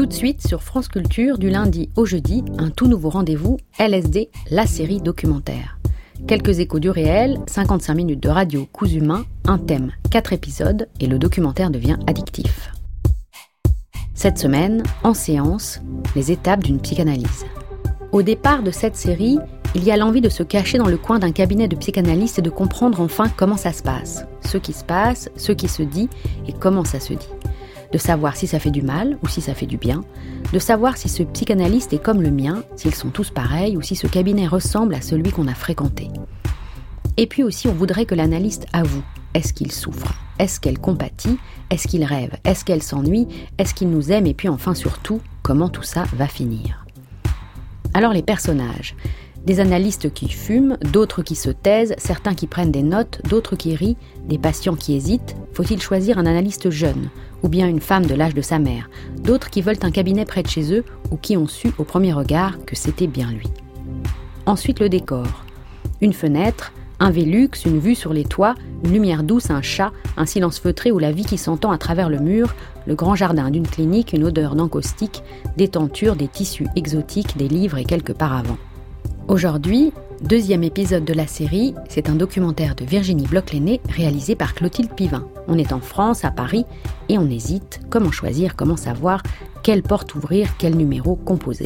de suite sur France Culture, du lundi au jeudi, un tout nouveau rendez-vous, LSD, la série documentaire. Quelques échos du réel, 55 minutes de radio cousu humain, un thème, 4 épisodes, et le documentaire devient addictif. Cette semaine, en séance, les étapes d'une psychanalyse. Au départ de cette série, il y a l'envie de se cacher dans le coin d'un cabinet de psychanalyste et de comprendre enfin comment ça se passe. Ce qui se passe, ce qui se dit et comment ça se dit. De savoir si ça fait du mal ou si ça fait du bien, de savoir si ce psychanalyste est comme le mien, s'ils sont tous pareils ou si ce cabinet ressemble à celui qu'on a fréquenté. Et puis aussi, on voudrait que l'analyste avoue. Est-ce qu'il souffre ? Est-ce qu'elle compatit ? Est-ce qu'il rêve ? Est-ce qu'elle s'ennuie ? Est-ce qu'il nous aime ? Et puis enfin surtout, comment tout ça va finir ? Alors les personnages. Des analystes qui fument, d'autres qui se taisent, certains qui prennent des notes, d'autres qui rient, des patients qui hésitent. Faut-il choisir un analyste jeune ? Ou bien une femme de l'âge de sa mère, d'autres qui veulent un cabinet près de chez eux ou qui ont su au premier regard que c'était bien lui. Ensuite le décor. Une fenêtre, un Velux, une vue sur les toits, une lumière douce, un chat, un silence feutré ou la vie qui s'entend à travers le mur, le grand jardin d'une clinique, une odeur d'encaustique, des tentures, des tissus exotiques, des livres et quelques paravents. Aujourd'hui, deuxième épisode de la série, c'est un documentaire de Virginie Bloch-Lenné réalisé par Clotilde Pivin. On est en France, à Paris, et on hésite. Comment choisir, comment savoir, quelle porte ouvrir, quel numéro composer.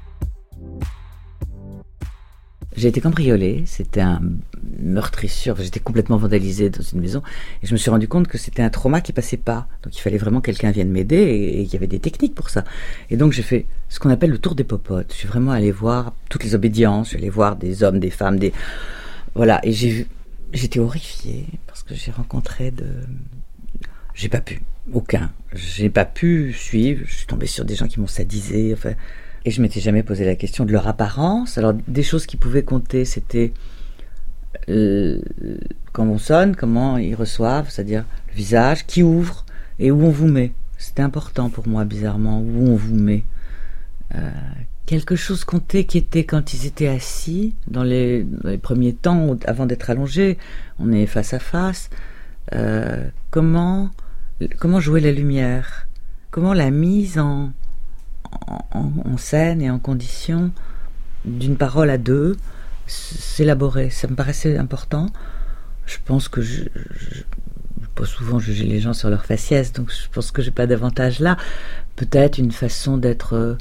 J'ai été cambriolée, c'était un meurtrissure, j'étais complètement vandalisée dans une maison et je me suis rendu compte que c'était un trauma qui passait pas. Donc il fallait vraiment que quelqu'un vienne m'aider et il y avait des techniques pour ça. Et donc j'ai fait ce qu'on appelle le tour des popotes. Je suis vraiment allée voir toutes les obédiences, je suis allée voir des hommes, des femmes, voilà. Et j'étais horrifiée parce que j'ai rencontré j'ai pas pu suivre, je suis tombée sur des gens qui m'ont sadisée, enfin... Et je m'étais jamais posé la question de leur apparence. Alors, des choses qui pouvaient compter, c'était quand on sonne, comment ils reçoivent, c'est-à-dire le visage, qui ouvre et où on vous met. C'était important pour moi, bizarrement, où on vous met. Quelque chose comptait qui était quand ils étaient assis, dans les premiers temps, avant d'être allongés, on est face à face. Comment jouer la lumière ? Comment la mise en scène et en condition d'une parole à deux s'élaborer, ça me paraissait important. Je pense que je peux souvent juger les gens sur leur faciès, donc je pense que j'ai pas d'avantage là. Peut-être une façon d'être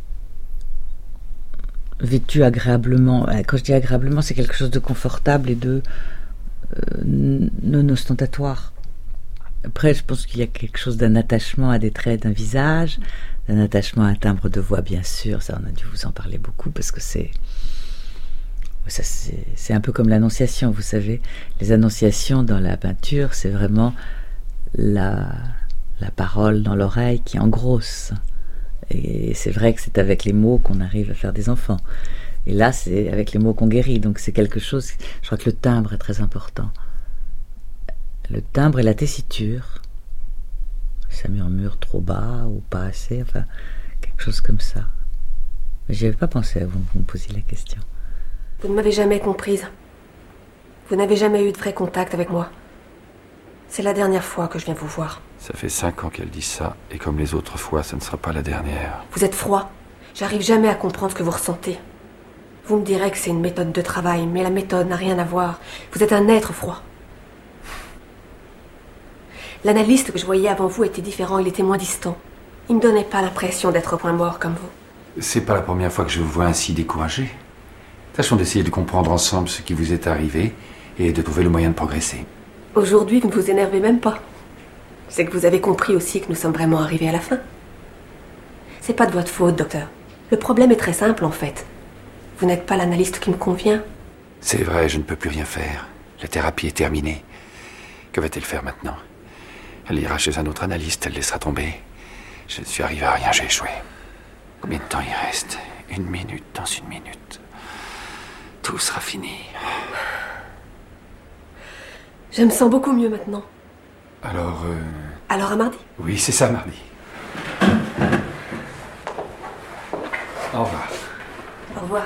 vêtu agréablement. Quand je dis agréablement, c'est quelque chose de confortable et de non ostentatoire. Après, je pense qu'il y a quelque chose d'un attachement à des traits d'un visage, d'un attachement à un timbre de voix, bien sûr. Ça, on a dû vous en parler beaucoup parce que c'est un peu comme l'annonciation, vous savez. Les annonciations dans la peinture, c'est vraiment la parole dans l'oreille qui engrosse. Et c'est vrai que c'est avec les mots qu'on arrive à faire des enfants. Et là, c'est avec les mots qu'on guérit. Donc c'est quelque chose... Je crois que le timbre est très important. Le timbre et la tessiture. Ça murmure trop bas ou pas assez, enfin, quelque chose comme ça. Mais j'y avais pas pensé avant que vous me posiez la question. Vous ne m'avez jamais comprise. Vous n'avez jamais eu de vrai contact avec moi. C'est la dernière fois que je viens vous voir. Ça fait 5 ans qu'elle dit ça, et comme les autres fois, ça ne sera pas la dernière. Vous êtes froid. J'arrive jamais à comprendre ce que vous ressentez. Vous me direz que c'est une méthode de travail, mais la méthode n'a rien à voir. Vous êtes un être froid. L'analyste que je voyais avant vous était différent, il était moins distant. Il ne me donnait pas l'impression d'être au point mort comme vous. C'est pas la première fois que je vous vois ainsi découragé. Tâchons d'essayer de comprendre ensemble ce qui vous est arrivé et de trouver le moyen de progresser. Aujourd'hui, vous ne vous énervez même pas. C'est que vous avez compris aussi que nous sommes vraiment arrivés à la fin. C'est pas de votre faute, docteur. Le problème est très simple, en fait. Vous n'êtes pas l'analyste qui me convient. C'est vrai, je ne peux plus rien faire. La thérapie est terminée. Que va-t-elle faire maintenant ? Elle ira chez un autre analyste, elle laissera tomber. Je ne suis arrivé à rien, j'ai échoué. Combien de temps il reste ? 1 minute, dans 1 minute. Tout sera fini. Je me sens beaucoup mieux maintenant. Alors à mardi ? Oui, c'est ça, mardi. Au revoir. Au revoir.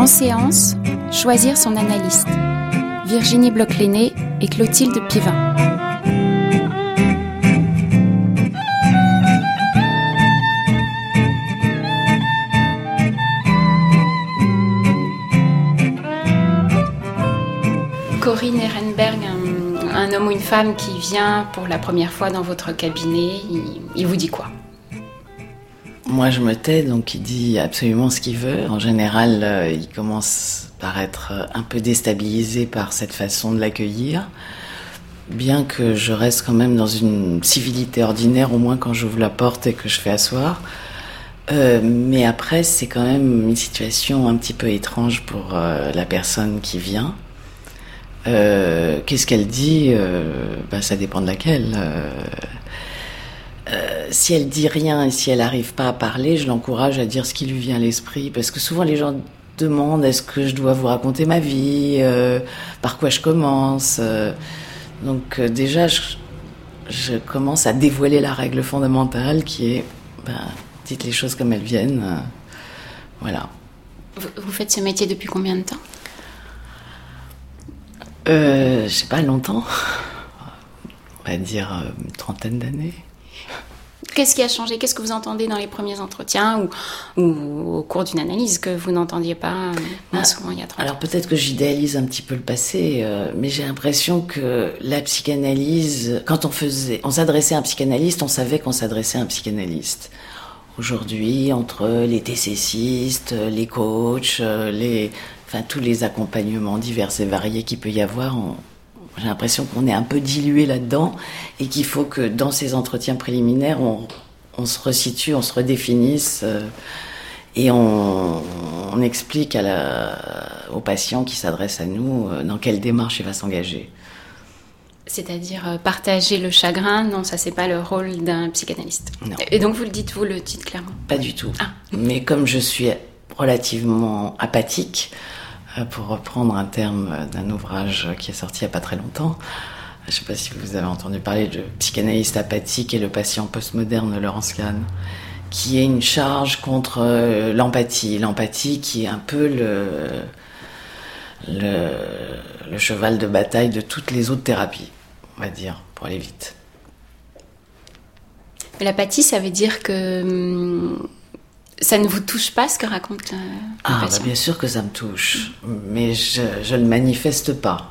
En séance, choisir son analyste. Virginie Bloch-Lenné et Clotilde Pivin. Corinne Ehrenberg, un homme ou une femme qui vient pour la première fois dans votre cabinet, il vous dit quoi ? Moi, je me tais, donc il dit absolument ce qu'il veut. En général, il commence par être un peu déstabilisé par cette façon de l'accueillir, bien que je reste quand même dans une civilité ordinaire, au moins quand j'ouvre la porte et que je fais asseoir. Mais après, c'est quand même une situation un petit peu étrange pour la personne qui vient. Qu'est-ce qu'elle dit ? Ça dépend de laquelle. Si elle dit rien et si elle n'arrive pas à parler, je l'encourage à dire ce qui lui vient à l'esprit, parce que souvent les gens demandent est-ce que je dois vous raconter ma vie, par quoi je commence. Donc déjà je commence à dévoiler la règle fondamentale qui est dites les choses comme elles viennent. Voilà. Vous faites ce métier depuis combien de temps ? Je sais pas, longtemps. On va dire une trentaine d'années. Qu'est-ce qui a changé ? Qu'est-ce que vous entendez dans les premiers entretiens ou au cours d'une analyse que vous n'entendiez pas souvent il y a 30 ans ? Alors peut-être que j'idéalise un petit peu le passé, mais j'ai l'impression que la psychanalyse, quand on s'adressait à un psychanalyste, on savait qu'on s'adressait à un psychanalyste. Aujourd'hui, entre les TCCistes, les coachs, tous les accompagnements divers et variés qu'il peut y avoir, j'ai l'impression qu'on est un peu dilué là-dedans et qu'il faut que dans ces entretiens préliminaires, on se resitue, on se redéfinisse et on explique au patient qui s'adresse à nous dans quelle démarche il va s'engager. C'est-à-dire partager le chagrin, non, ça c'est pas le rôle d'un psychanalyste. Non. Et donc vous le dites clairement ? Pas du tout. Ah. Mais comme je suis relativement apathique, pour reprendre un terme d'un ouvrage qui est sorti il n'y a pas très longtemps, je ne sais pas si vous avez entendu parler de psychanalyste apathique et le patient postmoderne de Laurence Kahn, qui est une charge contre l'empathie. L'empathie qui est un peu le cheval de bataille de toutes les autres thérapies, on va dire, pour aller vite. L'apathie, ça veut dire que ça ne vous touche pas ce que raconte le patient ? Bien sûr que ça me touche, mais je ne le manifeste pas.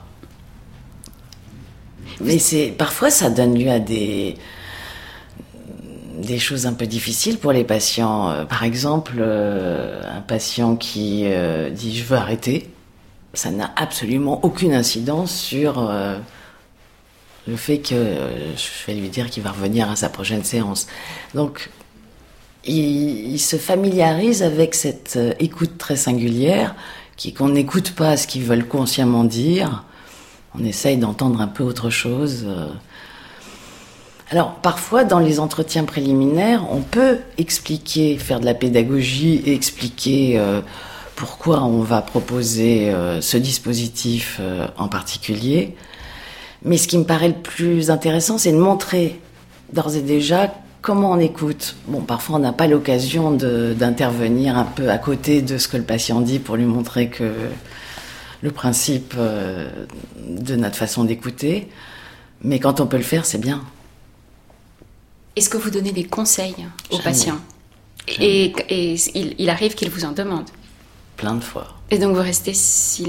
Mais parfois ça donne lieu à des choses un peu difficiles pour les patients. Par exemple, un patient qui dit « je veux arrêter », ça n'a absolument aucune incidence sur le fait que je vais lui dire qu'il va revenir à sa prochaine séance. Donc, il se familiarise avec cette écoute très singulière, qu'on n'écoute pas ce qu'ils veulent consciemment dire. On essaye d'entendre un peu autre chose. Alors, parfois, dans les entretiens préliminaires, on peut expliquer, faire de la pédagogie et expliquer pourquoi on va proposer ce dispositif en particulier. Mais ce qui me paraît le plus intéressant, c'est de montrer d'ores et déjà comment on écoute. Bon, parfois on n'a pas l'occasion d'intervenir un peu à côté de ce que le patient dit pour lui montrer que le principe de notre façon d'écouter. Mais quand on peut le faire, c'est bien. Est-ce que vous donnez des conseils aux Jamais. Patients ? Et il arrive qu'ils vous en demandent ? Plein de fois. Et donc vous restez silencieuse ?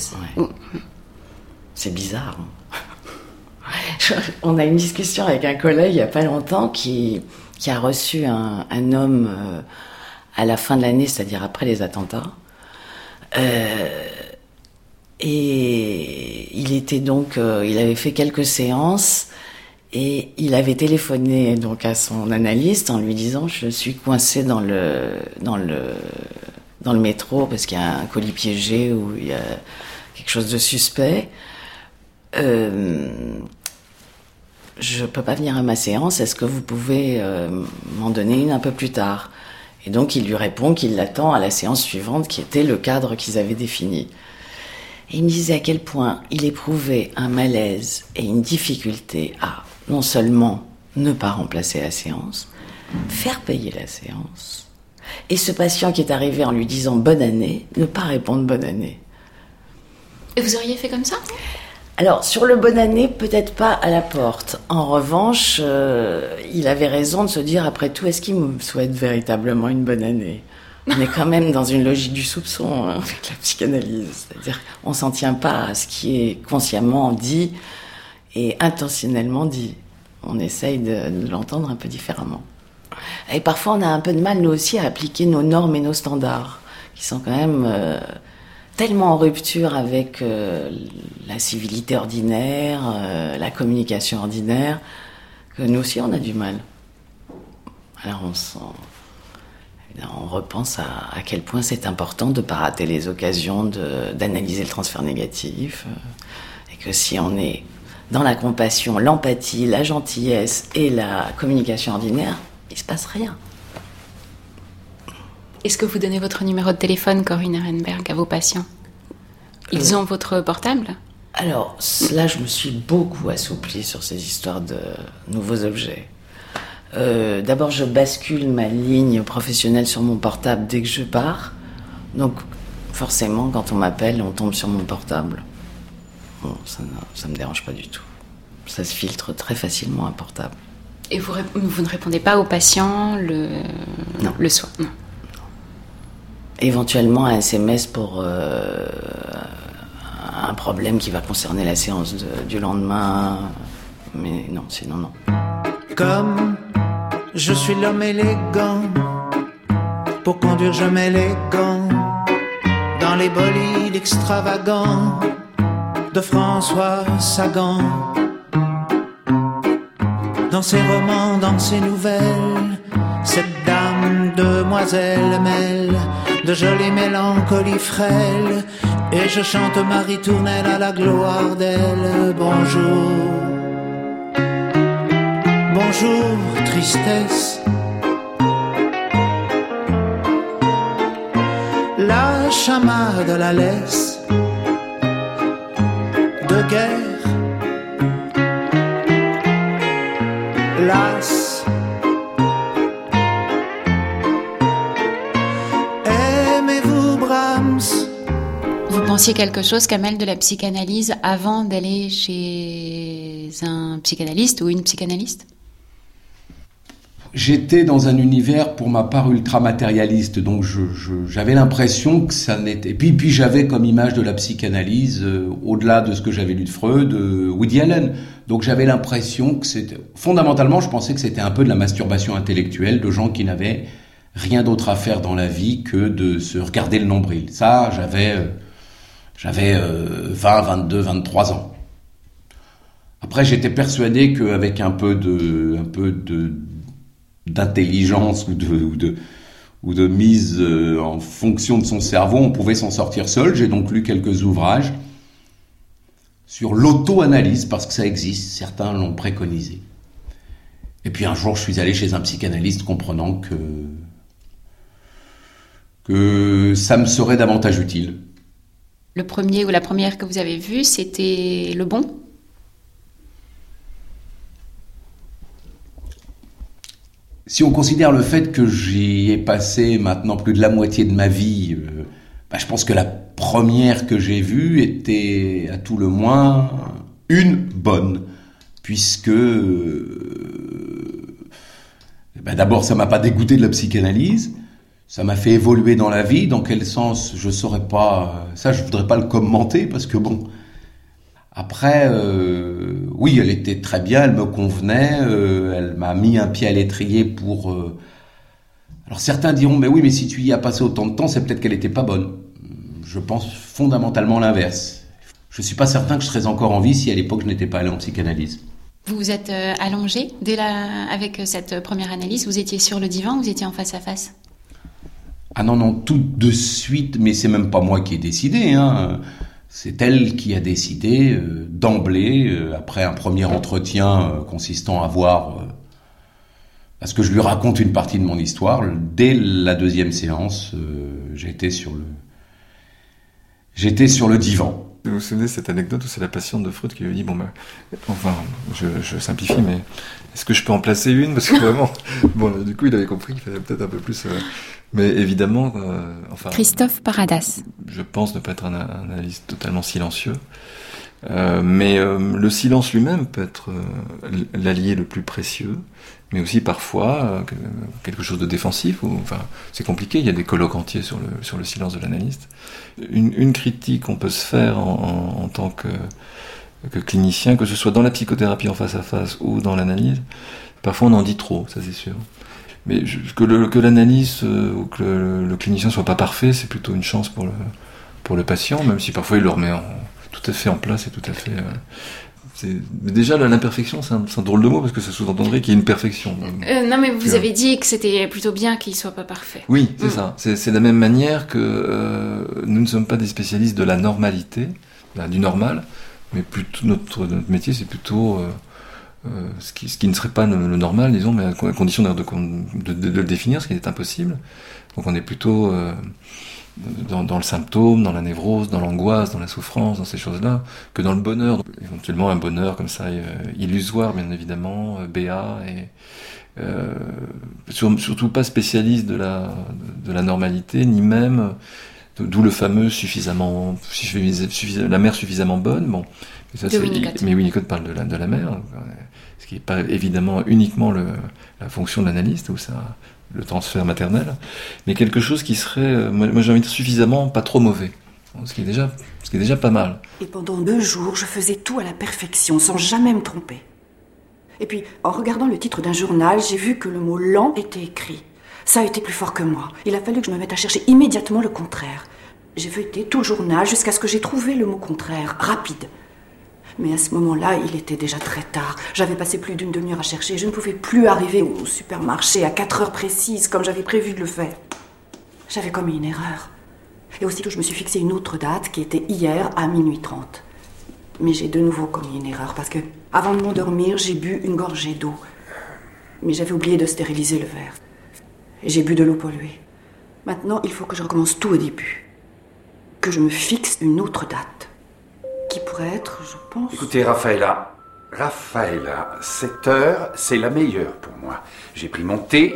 Ouais. C'est bizarre. On a une discussion avec un collègue il n'y a pas longtemps qui a reçu un homme à la fin de l'année, c'est-à-dire après les attentats. Et il était donc, il avait fait quelques séances et il avait téléphoné donc à son analyste en lui disant « je suis coincé dans le métro parce qu'il y a un colis piégé ou il y a quelque chose de suspect. Je peux pas venir à ma séance, est-ce que vous pouvez m'en donner une un peu plus tard ?» Et donc il lui répond qu'il l'attend à la séance suivante qui était le cadre qu'ils avaient défini. Et il me disait à quel point il éprouvait un malaise et une difficulté à non seulement ne pas remplacer la séance, faire payer la séance, Et ce patient qui est arrivé en lui disant bonne année, ne pas répondre bonne année. Et vous auriez fait comme ça ? Alors, sur le bonne année, peut-être pas à la porte. En revanche, il avait raison de se dire, après tout, est-ce qu'il me souhaite véritablement une bonne année ? On est quand même dans une logique du soupçon avec la psychanalyse. C'est-à-dire qu'on s'en tient pas à ce qui est consciemment dit et intentionnellement dit. On essaye de l'entendre un peu différemment. Et parfois, on a un peu de mal, nous aussi, à appliquer nos normes et nos standards, qui sont quand même tellement en rupture avec la civilité ordinaire, la communication ordinaire, que nous aussi, on a du mal. Alors, on repense à quel point c'est important de ne pas rater les occasions d'analyser le transfert négatif, et que si on est dans la compassion, l'empathie, la gentillesse et la communication ordinaire, il ne se passe rien. Est-ce que vous donnez votre numéro de téléphone, Corinne Ehrenberg, à vos patients ? Ils ont votre portable ? Alors, là, je me suis beaucoup assouplie sur ces histoires de nouveaux objets. D'abord, je bascule ma ligne professionnelle sur mon portable dès que je pars. Donc, forcément, quand on m'appelle, on tombe sur mon portable. Bon, ça me dérange pas du tout. Ça se filtre très facilement, un portable. Et vous ne répondez pas aux patients le soir ? Non. Éventuellement, un SMS pour un problème qui va concerner la séance du lendemain. Mais non, sinon non. Comme je suis l'homme élégant, pour conduire je mets les gants dans les bolides extravagants de François Sagan. Dans ses romans, dans ses nouvelles, cette dame demoiselle mêle de jolies mélancolies frêles, et je chante Marie Tournelle à la gloire d'elle. Bonjour, bonjour, tristesse. La chamade la laisse de guerre. Las. Aimez-vous Brahms? Vous pensiez quelque chose, Kamel, de la psychanalyse avant d'aller chez un psychanalyste ou une psychanalyste ? J'étais dans un univers, pour ma part, ultra-matérialiste, donc j'avais l'impression que ça n'était... Et puis j'avais comme image de la psychanalyse, au-delà de ce que j'avais lu de Freud, Woody Allen. Donc j'avais l'impression que c'était... Fondamentalement, je pensais que c'était un peu de la masturbation intellectuelle de gens qui n'avaient rien d'autre à faire dans la vie que de se regarder le nombril. Ça, j'avais 20, 22, 23 ans. Après, j'étais persuadé qu'avec un peu d'intelligence ou de mise en fonction de son cerveau, on pouvait s'en sortir seul. J'ai donc lu quelques ouvrages sur l'auto-analyse, parce que ça existe, certains l'ont préconisé. Et puis un jour, je suis allé chez un psychanalyste comprenant que ça me serait davantage utile. Le premier ou la première que vous avez vue, c'était le bon ? Si on considère le fait que j'y ai passé maintenant plus de la moitié de ma vie, je pense que la première que j'ai vue était à tout le moins une bonne, puisque d'abord ça m'a pas dégoûté de la psychanalyse, ça m'a fait évoluer dans la vie. Dans quel sens, je saurais pas, ça je voudrais pas le commenter, parce que bon... Après, oui, elle était très bien, elle me convenait, elle m'a mis un pied à l'étrier pour... Alors certains diront, mais oui, mais si tu y as passé autant de temps, c'est peut-être qu'elle était pas bonne. Je pense fondamentalement l'inverse. Je suis pas certain que je serais encore en vie si à l'époque je n'étais pas allé en psychanalyse. Vous vous êtes allongé avec cette première analyse, vous étiez sur le divan ou vous étiez en face à face ? Ah non, tout de suite, mais c'est même pas moi qui ai décidé, hein. C'est elle qui a décidé d'emblée, après un premier entretien consistant à voir, à ce que je lui raconte une partie de mon histoire. Dès la deuxième séance, j'étais sur le divan. Vous vous souvenez de cette anecdote où c'est la patiente de Freud qui lui dit je simplifie, mais est-ce que je peux en placer une, parce que vraiment, du coup il avait compris qu'il fallait peut-être un peu plus. Mais évidemment, Christophe Paradas. Je pense ne pas être un analyste totalement silencieux, mais le silence lui-même peut être l'allié le plus précieux, mais aussi parfois quelque chose de défensif. C'est compliqué. Il y a des colloques entiers sur le silence de l'analyste. Une critique qu'on peut se faire en tant que clinicien, que ce soit dans la psychothérapie en face à face ou dans l'analyse, parfois on en dit trop, ça c'est sûr. Mais que l'analyse ou que le clinicien soit pas parfait, c'est plutôt une chance pour le patient, même si parfois il le remet tout à fait en place et tout à fait. Mais déjà l'imperfection, c'est un drôle de mot parce que ça sous-entendrait qu'il y ait une perfection. Non, mais vous avez dit que c'était plutôt bien qu'il soit pas parfait. Oui, c'est ça. C'est de la même manière que nous ne sommes pas des spécialistes de la normalité, du normal, mais plutôt notre métier, c'est plutôt ce qui ne serait pas le normal, disons, mais à condition de le définir, ce qui est impossible. Donc on est plutôt dans le symptôme, dans la névrose, dans l'angoisse, dans la souffrance, dans ces choses-là, que dans le bonheur. Donc, éventuellement un bonheur comme ça illusoire, bien évidemment, béat, et surtout pas spécialiste de la normalité, ni même d'où le fameux la mère suffisamment bonne. Bon, mais ça, mais Winnicott parle de la mère, ce qui n'est pas évidemment uniquement la fonction de l'analyste, ou ça, le transfert maternel, mais quelque chose qui serait, moi j'ai envie de dire, suffisamment pas trop mauvais, ce qui est déjà pas mal. Et pendant 2 jours, je faisais tout à la perfection, sans jamais me tromper. Et puis, en regardant le titre d'un journal, j'ai vu que le mot « lent » était écrit. Ça a été plus fort que moi. Il a fallu que je me mette à chercher immédiatement le contraire. J'ai feuilleté tout le journal jusqu'à ce que j'ai trouvé le mot contraire, rapide. Mais à ce moment-là, il était déjà très tard. J'avais passé plus d'1 demi-heure à chercher. Je ne pouvais plus arriver au supermarché à 4 heures précises, comme j'avais prévu de le faire. J'avais commis une erreur. Et aussitôt, je me suis fixé une autre date, qui était hier à 00h30. Mais j'ai de nouveau commis une erreur, parce que, avant de m'endormir, j'ai bu une gorgée d'eau. Mais j'avais oublié de stériliser le verre. Et j'ai bu de l'eau polluée. Maintenant, il faut que je recommence tout au début. Que je me fixe une autre date. Qui pourrait être, je pense... Écoutez, Raphaëla, cette heure, c'est la meilleure pour moi. J'ai pris mon thé,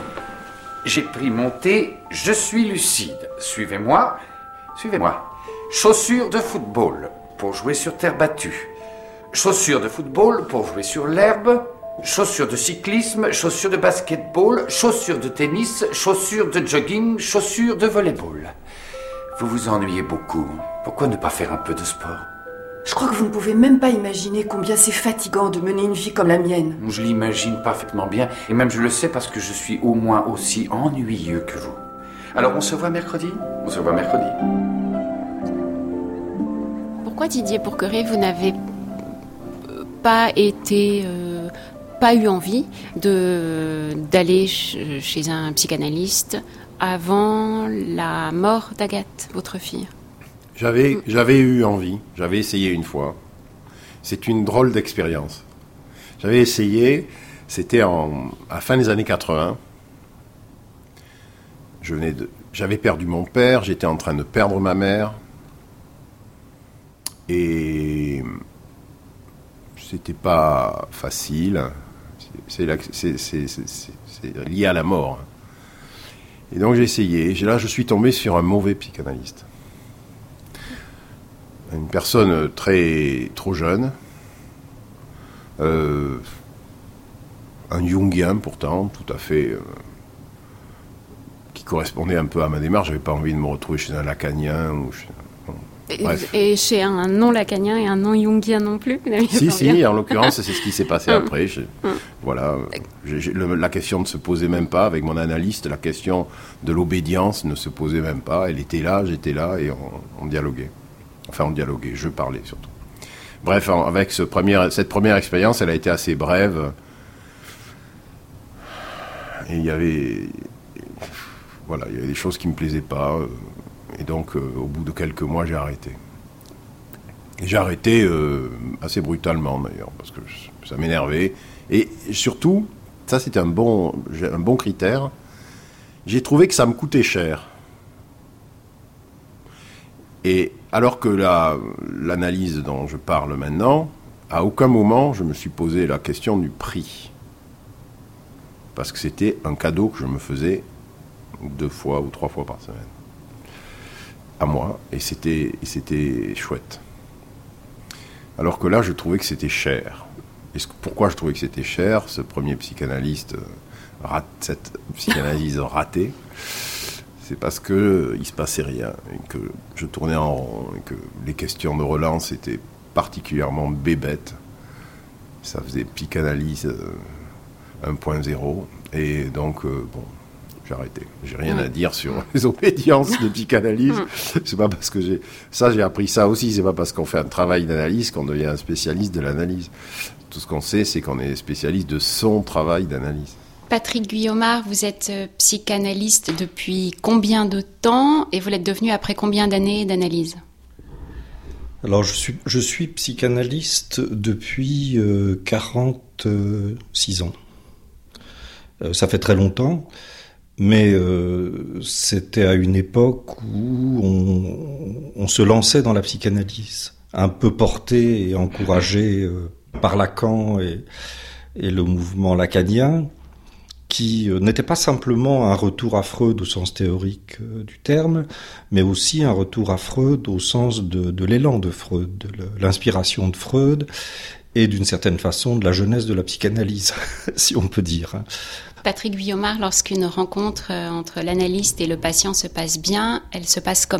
je suis lucide. Suivez-moi. Chaussures de football pour jouer sur terre battue. Chaussures de football pour jouer sur l'herbe. Chaussures de cyclisme, chaussures de basketball, chaussures de tennis, chaussures de jogging, chaussures de volleyball. Vous vous ennuyez beaucoup. Pourquoi ne pas faire un peu de sport ? Je crois que vous ne pouvez même pas imaginer combien c'est fatigant de mener une vie comme la mienne. Je l'imagine parfaitement bien, et même je le sais parce que je suis au moins aussi ennuyeux que vous. Alors on se voit mercredi ? Pourquoi, Didier Pourqueret, vous n'avez pas eu envie d'aller chez un psychanalyste avant la mort d'Agathe, votre fille ? J'avais eu envie, j'avais essayé une fois. C'est une drôle d'expérience. J'avais essayé, c'était à fin des années 80. J'avais perdu mon père, j'étais en train de perdre ma mère. Et c'était pas facile. C'est lié à la mort. Et donc j'ai essayé. Là, je suis tombé sur un mauvais psychanalyste. Une personne trop jeune, un Jungien pourtant, tout à fait, qui correspondait un peu à ma démarche. J'avais pas envie de me retrouver chez un lacanien ou bref. Et chez un non-lacanien et un non-jungien non plus. Si, en l'occurrence, c'est ce qui s'est passé après. Voilà, la question ne se posait même pas. Avec mon analyste, la question de l'obédience ne se posait même pas. Elle était là, j'étais là, et on dialoguait. Enfin, on dialoguait, je parlais surtout. Bref, avec cette première expérience, elle a été assez brève. Et il y avait des choses qui ne me plaisaient pas. Et donc, au bout de quelques mois, j'ai arrêté. Et j'ai arrêté assez brutalement, d'ailleurs, parce que ça m'énervait. Et surtout, ça c'était un bon critère, j'ai trouvé que ça me coûtait cher. Et Alors que l'analyse dont je parle maintenant, à aucun moment je me suis posé la question du prix. Parce que c'était un cadeau que je me faisais 2 fois ou 3 fois par semaine. À moi, et c'était chouette. Alors que là, je trouvais que c'était cher. Et pourquoi je trouvais que c'était cher, ce premier psychanalyste, cette psychanalyse ratée, c'est parce qu'il ne se passait rien, et que je tournais en rond, et que les questions de relance étaient particulièrement bébêtes. Ça faisait psychanalyse 1.0, et donc, j'ai arrêté. J'ai rien à dire sur les obédiences de psychanalyse. C'est pas parce que j'ai appris ça aussi, c'est pas parce qu'on fait un travail d'analyse qu'on devient un spécialiste de l'analyse. Tout ce qu'on sait, c'est qu'on est spécialiste de son travail d'analyse. Patrick Guillaumard, vous êtes psychanalyste depuis combien de temps et vous l'êtes devenu après combien d'années d'analyse ? Alors, je suis psychanalyste depuis 46 ans. Ça fait très longtemps, mais c'était à une époque où on se lançait dans la psychanalyse, un peu porté et encouragé par Lacan et le mouvement lacanien, qui n'était pas simplement un retour à Freud au sens théorique du terme, mais aussi un retour à Freud au sens de l'élan de Freud, de l'inspiration de Freud, et d'une certaine façon de la jeunesse de la psychanalyse, si on peut dire. Patrick Guillaumard, lorsqu'une rencontre entre l'analyste et le patient se passe bien, elle se passe comment ?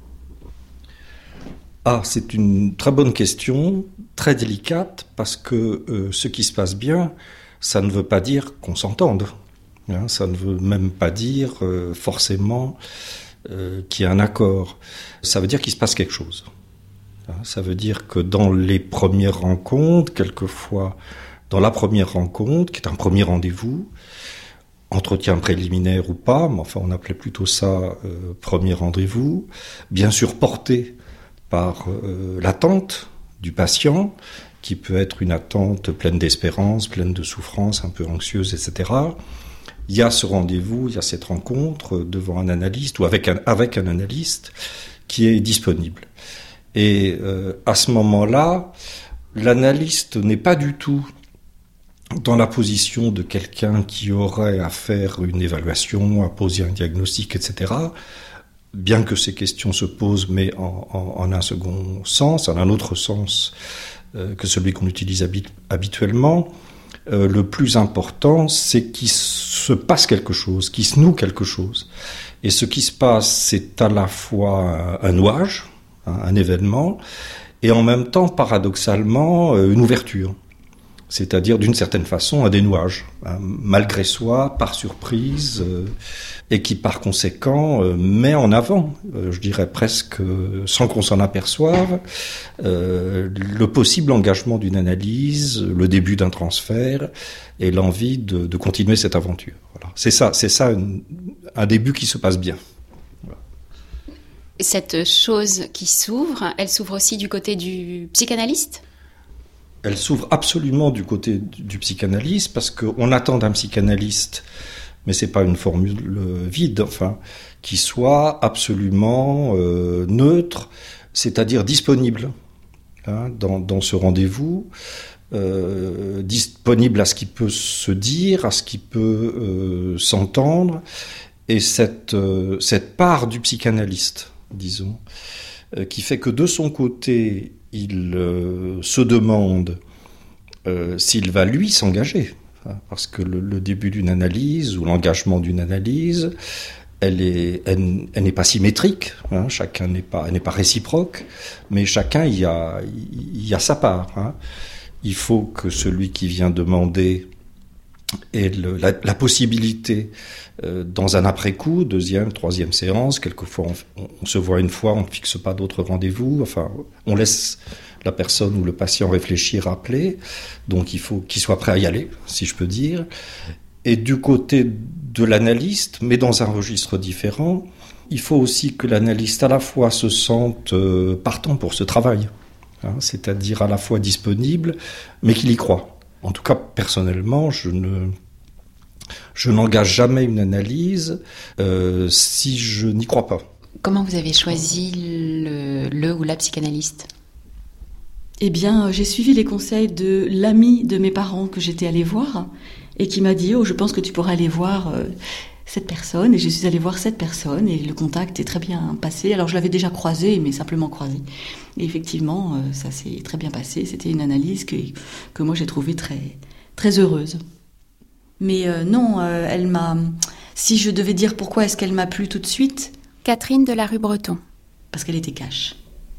C'est une très bonne question, très délicate, parce que ce qui se passe bien, ça ne veut pas dire qu'on s'entende. Ça ne veut même pas dire forcément qu'il y a un accord. Ça veut dire qu'il se passe quelque chose. Ça veut dire que dans les premières rencontres, quelquefois dans la première rencontre, qui est un premier rendez-vous, entretien préliminaire ou pas, mais enfin on appelait plutôt ça premier rendez-vous, bien sûr porté par l'attente du patient, qui peut être une attente pleine d'espérance, pleine de souffrance, un peu anxieuse, etc. Il y a ce rendez-vous, il y a cette rencontre devant un analyste ou avec un analyste qui est disponible. Et à ce moment-là, l'analyste n'est pas du tout dans la position de quelqu'un qui aurait à faire une évaluation, à poser un diagnostic, etc., bien que ces questions se posent, mais en un second sens, en un autre sens que celui qu'on utilise habituellement, le plus important, c'est qu'il se passe quelque chose, qu'il se noue quelque chose. Et ce qui se passe, c'est à la fois un nouage, un événement, et en même temps, paradoxalement, une ouverture. C'est-à-dire, d'une certaine façon, un dénouage, malgré soi, par surprise, et qui, par conséquent, met en avant, je dirais presque sans qu'on s'en aperçoive, le possible engagement d'une analyse, le début d'un transfert, et l'envie de continuer cette aventure. Voilà. C'est ça un début qui se passe bien. Voilà. Cette chose qui s'ouvre, elle s'ouvre aussi du côté du psychanalyste ? Elle s'ouvre absolument du côté du psychanalyste, parce qu'on attend d'un psychanalyste, mais c'est pas une formule vide, enfin, qui soit absolument neutre, c'est-à-dire disponible dans ce rendez-vous, disponible à ce qui peut se dire, à ce qui peut s'entendre, et cette part du psychanalyste, disons, qui fait que de son côté, il se demande s'il va lui s'engager, parce que le début d'une analyse ou l'engagement d'une analyse, elle n'est pas symétrique, chacun n'est pas réciproque, mais chacun y a sa part. Il faut que celui qui vient demander ait la possibilité, dans un après-coup, 2e, 3e séance, quelquefois on se voit une fois, on ne fixe pas d'autres rendez-vous, enfin on laisse la personne ou le patient réfléchir, appeler, donc il faut qu'il soit prêt à y aller, si je peux dire. Et du côté de l'analyste, mais dans un registre différent, il faut aussi que l'analyste à la fois se sente partant pour ce travail, c'est-à-dire à la fois disponible, mais qu'il y croit. En tout cas, personnellement, je n'engage jamais une analyse si je n'y crois pas. Comment vous avez choisi le ou la psychanalyste ? Eh bien, j'ai suivi les conseils de l'ami de mes parents que j'étais allée voir et qui m'a dit « Oh, je pense que tu pourrais aller voir cette personne ». Et je suis allée voir cette personne et le contact est très bien passé. Alors, je l'avais déjà croisé, mais simplement croisé. Et effectivement, ça s'est très bien passé. C'était une analyse que moi, j'ai trouvée très, très heureuse. Mais non, elle m'a... Si je devais dire pourquoi est-ce qu'elle m'a plu tout de suite... Catherine de la rue Breton. Parce qu'elle était cash.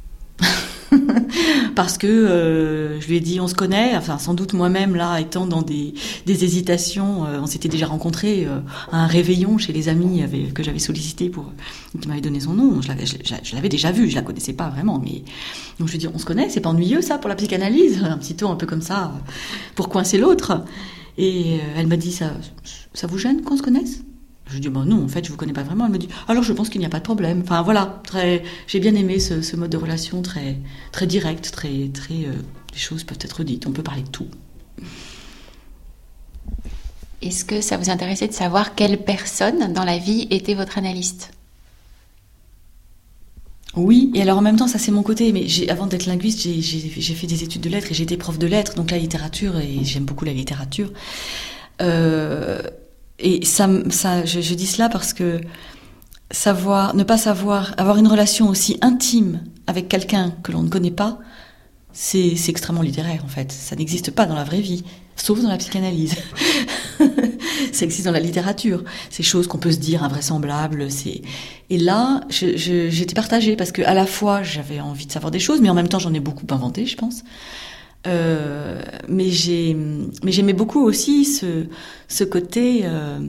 Parce que je lui ai dit on se connaît, enfin sans doute moi-même là étant dans des hésitations, on s'était déjà rencontrés à un réveillon chez les amis que j'avais sollicité qui m'avaient donné son nom. Je l'avais déjà vu, je la connaissais pas vraiment, mais donc je lui ai dit on se connaît, c'est pas ennuyeux ça pour la psychanalyse, un petit ton un peu comme ça pour coincer l'autre. Et elle m'a dit ça vous gêne qu'on se connaisse? Je lui dis non, en fait, je vous connais pas vraiment. Elle me dit alors je pense qu'il n'y a pas de problème. Enfin voilà, j'ai bien aimé ce mode de relation très très direct, très les choses peuvent être dites, on peut parler de tout. Est-ce que ça vous intéressait de savoir quelle personne dans la vie était votre analyste? Oui, et alors en même temps, ça c'est mon côté, mais avant d'être linguiste, j'ai fait des études de lettres et j'ai été prof de lettres, donc la littérature, et j'aime beaucoup la littérature. Et je dis cela parce que ne pas savoir, avoir une relation aussi intime avec quelqu'un que l'on ne connaît pas, c'est extrêmement littéraire en fait. Ça n'existe pas dans la vraie vie, sauf dans la psychanalyse. Ça existe dans la littérature. Ces choses qu'on peut se dire invraisemblables. Et là, j'étais partagée parce que à la fois j'avais envie de savoir des choses, mais en même temps j'en ai beaucoup inventé, je pense. Mais j'aimais beaucoup aussi ce côté,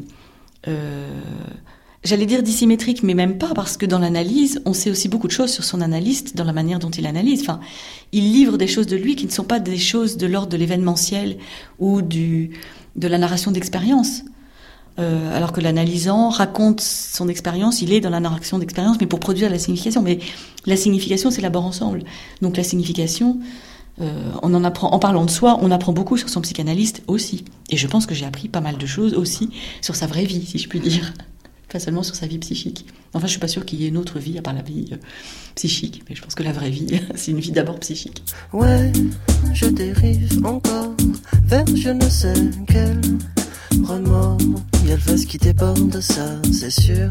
j'allais dire dissymétrique, mais même pas, parce que dans l'analyse, on sait aussi beaucoup de choses sur son analyste, dans la manière dont il analyse. Enfin, il livre des choses de lui qui ne sont pas des choses de l'ordre de l'événementiel ou de la narration d'expérience. Alors que l'analysant raconte son expérience, il est dans la narration d'expérience, mais pour produire la signification. Mais la signification s'élabore ensemble. Donc la signification... on en apprend, en parlant de soi, on apprend beaucoup sur son psychanalyste aussi. Et je pense que j'ai appris pas mal de choses aussi sur sa vraie vie, si je puis dire. Pas seulement sur sa vie psychique. Enfin, je suis pas sûre qu'il y ait une autre vie à part la vie psychique. Mais je pense que la vraie vie, c'est une vie d'abord psychique. Ouais, je dérive encore vers je ne sais quel remords. Il y a le vase qui déborde, ça, c'est sûr.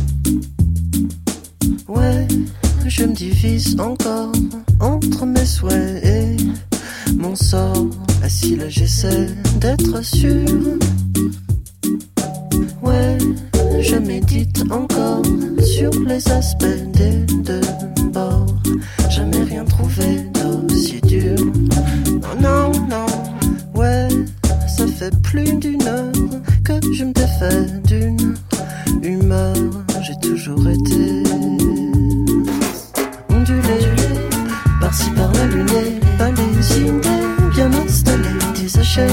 Ouais, je me divise encore entre mes souhaits et mon sort. Assis là, j'essaie d'être sûr. Ouais, je médite encore sur les aspects des deux bords. Jamais rien trouvé d'aussi dur. Non, non, non, ouais, ça fait plus d'une heure que je me défais d'une humeur. J'ai toujours été ondulé, par-ci par-là luné, pas les idées bien installées, désachenées.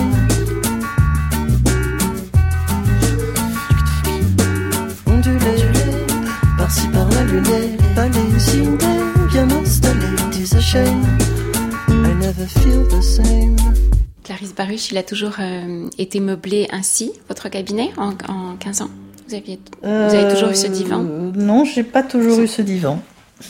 Ondulé, par-ci par-là luné, pas les idées bien installées, désachenées. I never feel the same. Clarisse Baruch, il a toujours été meublé ainsi, votre cabinet, en 15 ans? Vous avez toujours eu ce divan? Non, j'ai pas toujours eu ce divan.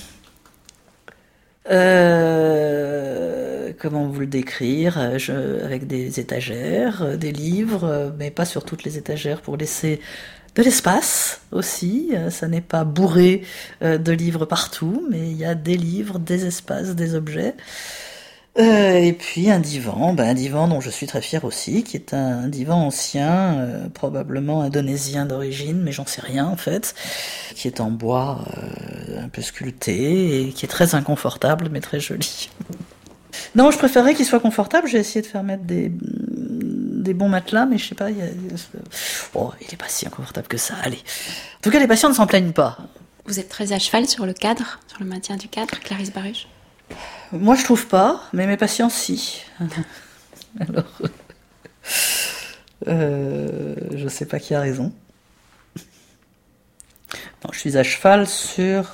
Comment vous le décrire? Avec des étagères, des livres, mais pas sur toutes les étagères pour laisser de l'espace aussi. Ça n'est pas bourré de livres partout, mais il y a des livres, des espaces, des objets. Et puis un divan dont je suis très fière aussi, qui est un divan ancien, probablement indonésien d'origine, mais j'en sais rien en fait, qui est en bois un peu sculpté et qui est très inconfortable mais très joli. Non, je préférerais qu'il soit confortable. J'ai essayé de faire mettre des bons matelas, mais je sais pas, il est pas si inconfortable que ça. Allez. En tout cas, les patients ne s'en plaignent pas. Vous êtes très à cheval sur le cadre, sur le maintien du cadre, Clarisse Baruch? Moi, je trouve pas, mais mes patients, si. Alors, je sais pas qui a raison. Non, je suis à cheval sur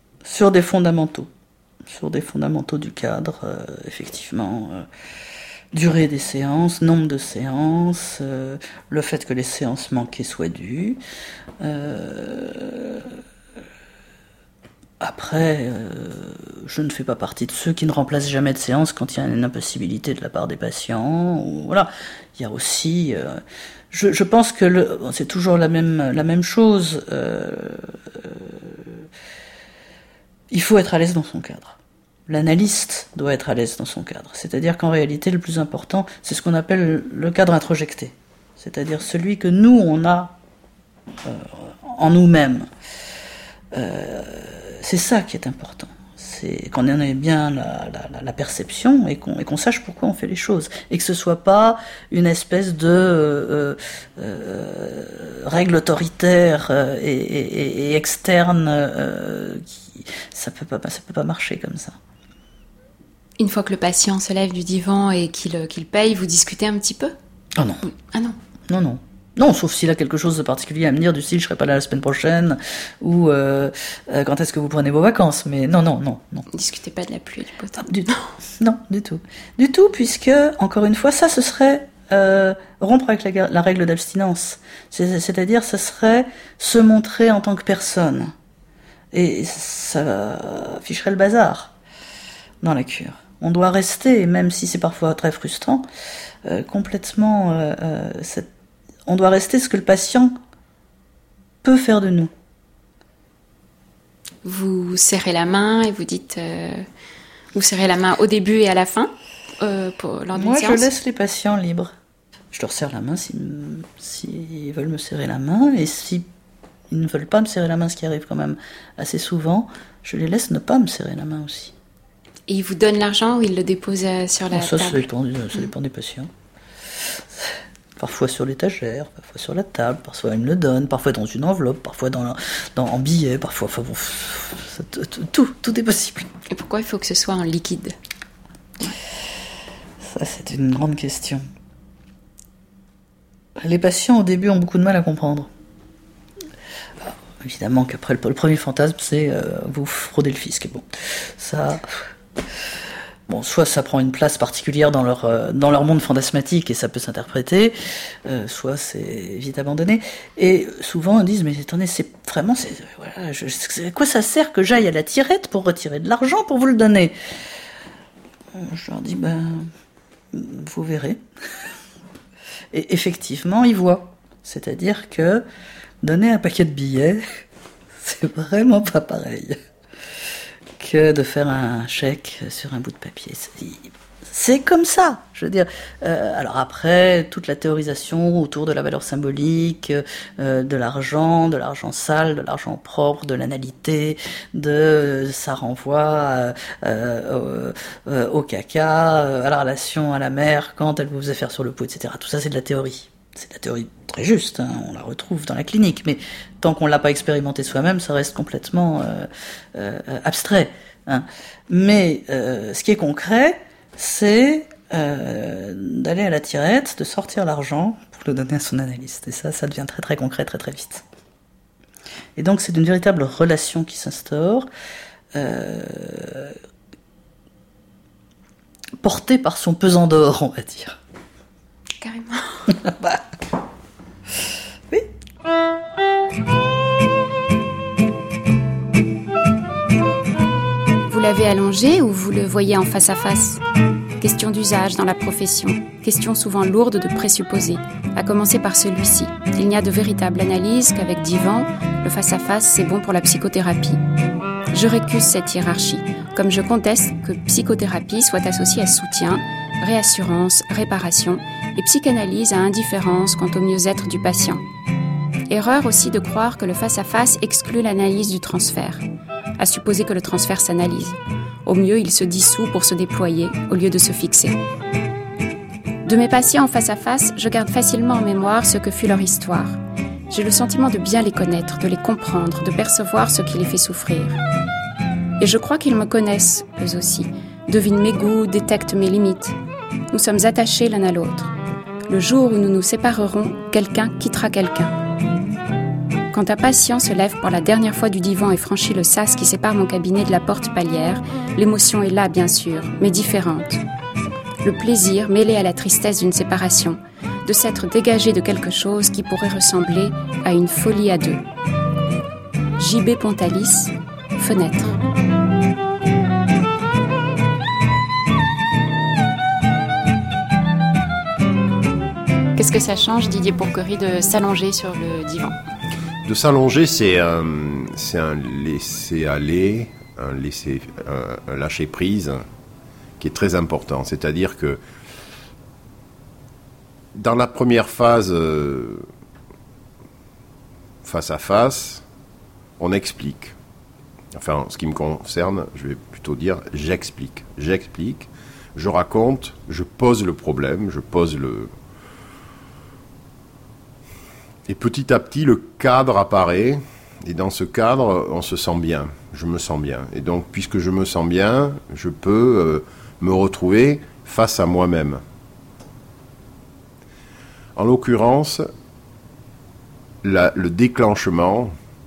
des fondamentaux. Sur des fondamentaux du cadre, effectivement. durée des séances, nombre de séances, le fait que les séances manquées soient dues. Après, je ne fais pas partie de ceux qui ne remplacent jamais de séance quand il y a une impossibilité de la part des patients. Voilà. Il y a aussi... je pense que c'est toujours la même chose. Il faut être à l'aise dans son cadre. L'analyste doit être à l'aise dans son cadre. C'est-à-dire qu'en réalité, le plus important, c'est ce qu'on appelle le cadre introjecté. C'est-à-dire celui que nous, on a en nous-mêmes. C'est ça qui est important. C'est qu'on en ait bien la perception et qu'on sache pourquoi on fait les choses. Et que ce soit pas une espèce de règle autoritaire et externe. Ça peut pas marcher comme ça. Une fois que le patient se lève du divan et qu'il paye, vous discutez un petit peu ? Ah non. Ah non. Non. Non, sauf s'il a quelque chose de particulier à me dire, du style, je serai pas là la semaine prochaine, ou quand est-ce que vous prenez vos vacances, mais non. Discutez pas de la pluie et du beau temps. Non, du tout. Du tout, puisque, encore une fois, ça, ce serait rompre avec la règle d'abstinence. C'est-à-dire, ce serait se montrer en tant que personne. Et ça ficherait le bazar dans la cure. On doit rester, même si c'est parfois très frustrant, complètement... on doit rester ce que le patient peut faire de nous. Vous serrez la main et vous dites... vous serrez la main au début et à la fin lors d'une séance ? Moi, je laisse les patients libres. Je leur serre la main s'ils veulent me serrer la main, et si ils ne veulent pas me serrer la main, ce qui arrive quand même assez souvent, je les laisse ne pas me serrer la main aussi. Et ils vous donnent l'argent ou ils le déposent sur la table ? Ça dépend des patients. Parfois sur l'étagère, parfois sur la table, parfois ils me le donnent, parfois dans une enveloppe, parfois en billet, parfois... Enfin bon, tout est possible. Et pourquoi il faut que ce soit en liquide ? Ça, c'est une grande question. Les patients, au début, ont beaucoup de mal à comprendre. Alors, évidemment qu'après, le premier fantasme, c'est vous fraudez le fisc. Bon, ça... Bon, soit ça prend une place particulière dans leur monde fantasmatique et ça peut s'interpréter, soit c'est vite abandonné. Et souvent ils disent, mais attendez, à quoi ça sert que j'aille à la tirette pour retirer de l'argent pour vous le donner ? Je leur dis, vous verrez. Et effectivement, ils voient. C'est-à-dire que donner un paquet de billets, c'est vraiment pas pareil que de faire un chèque sur un bout de papier. C'est comme ça, je veux dire. Alors après, toute la théorisation autour de la valeur symbolique, de l'argent sale, de l'argent propre, de l'analité, ça renvoie au caca, à la relation à la mère quand elle vous faisait faire sur le pot, etc. Tout ça, c'est de la théorie. C'est de la théorie très juste, hein, on la retrouve dans la clinique, mais tant qu'on ne l'a pas expérimenté soi-même, ça reste complètement abstrait. Hein. Mais ce qui est concret, c'est d'aller à la tirette, de sortir l'argent pour le donner à son analyste. Et ça devient très très concret, très très vite. Et donc c'est une véritable relation qui s'instaure, portée par son pesant d'or, on va dire. Carrément. Oui. Vous l'avez allongé ou vous le voyez en face à face ? Question d'usage dans la profession, question souvent lourde de présupposés, à commencer par celui-ci. Il n'y a de véritable analyse qu'avec divan, le face-à-face c'est bon pour la psychothérapie. Je récuse cette hiérarchie, comme je conteste que psychothérapie soit associée à soutien, réassurance, réparation et psychanalyse à indifférence quant au mieux-être du patient. Erreur aussi de croire que le face-à-face exclut l'analyse du transfert, à supposer que le transfert s'analyse. Au mieux, il se dissout pour se déployer au lieu de se fixer. De mes patients en face-à-face, je garde facilement en mémoire ce que fut leur histoire. J'ai le sentiment de bien les connaître, de les comprendre, de percevoir ce qui les fait souffrir. Et je crois qu'ils me connaissent, eux aussi, devinent mes goûts, détectent mes limites. Nous sommes attachés l'un à l'autre. Le jour où nous nous séparerons, quelqu'un quittera quelqu'un. Quand un patient se lève pour la dernière fois du divan et franchit le sas qui sépare mon cabinet de la porte palière, l'émotion est là, bien sûr, mais différente. le plaisir mêlé à la tristesse d'une séparation, de s'être dégagé de quelque chose qui pourrait ressembler à une folie à deux. J.B. Pontalis, Fenêtre. Qu'est-ce que ça change, Didier Bourguerie, de s'allonger sur le divan ? De s'allonger, c'est un laisser-aller, un lâcher-prise qui est très important. C'est-à-dire que dans la première phase, face à face, on explique. Enfin, en ce qui me concerne, je vais plutôt dire j'explique. J'explique, je raconte, je pose le problème, Et petit à petit, le cadre apparaît, et dans ce cadre, on se sent bien, je me sens bien. Et donc, puisque je me sens bien, je peux me retrouver face à moi-même. En l'occurrence, le déclenchement,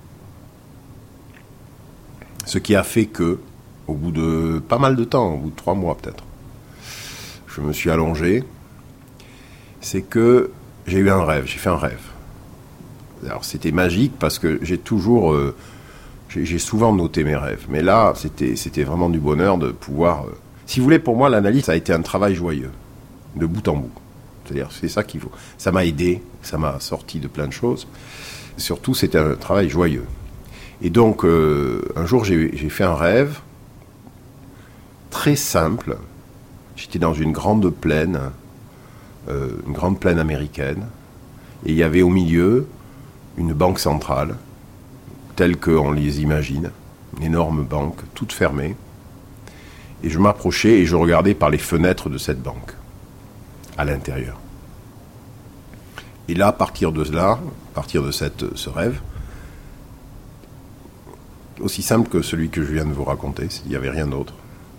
ce qui a fait que, au bout de pas mal de temps, au bout de 3 mois peut-être, je me suis allongé, c'est que j'ai eu un rêve, j'ai fait un rêve. Alors c'était magique parce que j'ai souvent noté mes rêves, mais là c'était vraiment du bonheur de pouvoir. Si vous voulez, pour moi l'analyse ça a été un travail joyeux, de bout en bout. C'est-à-dire c'est ça qu'il faut. Ça m'a aidé, ça m'a sorti de plein de choses. Surtout c'était un travail joyeux. Et donc un jour j'ai fait un rêve très simple. J'étais dans une grande plaine américaine, et il y avait au milieu une banque centrale, telle qu'on les imagine, une énorme banque, toute fermée. Et je m'approchais et je regardais par les fenêtres de cette banque, à l'intérieur. Et là, à partir de ce rêve, aussi simple que celui que je viens de vous raconter, il n'y avait rien d'autre,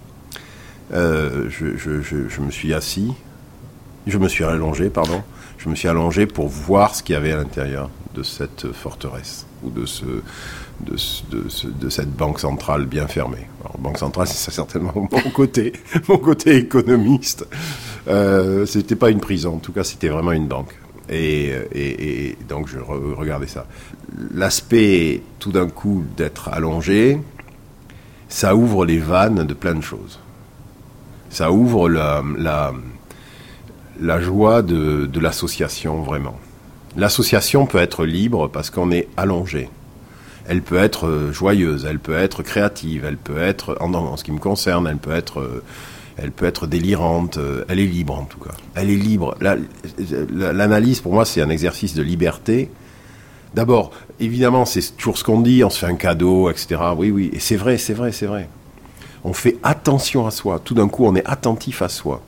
je me suis allongé pour voir ce qu'il y avait à l'intérieur de cette forteresse ou de cette banque centrale bien fermée. Alors, banque centrale, c'est certainement mon côté économiste. C'était pas une prison, en tout cas, c'était vraiment une banque. Et donc je regardais ça. L'aspect, tout d'un coup, d'être allongé, ça ouvre les vannes de plein de choses. Ça ouvre la joie de l'association, vraiment. L'association peut être libre parce qu'on est allongé. Elle peut être joyeuse, elle peut être créative, elle peut être, en ce qui me concerne, elle peut être délirante. Elle est libre, en tout cas. Elle est libre. L'analyse, pour moi, c'est un exercice de liberté. D'abord, évidemment, c'est toujours ce qu'on dit, on se fait un cadeau, etc. Oui, et c'est vrai. On fait attention à soi. Tout d'un coup, on est attentif à soi.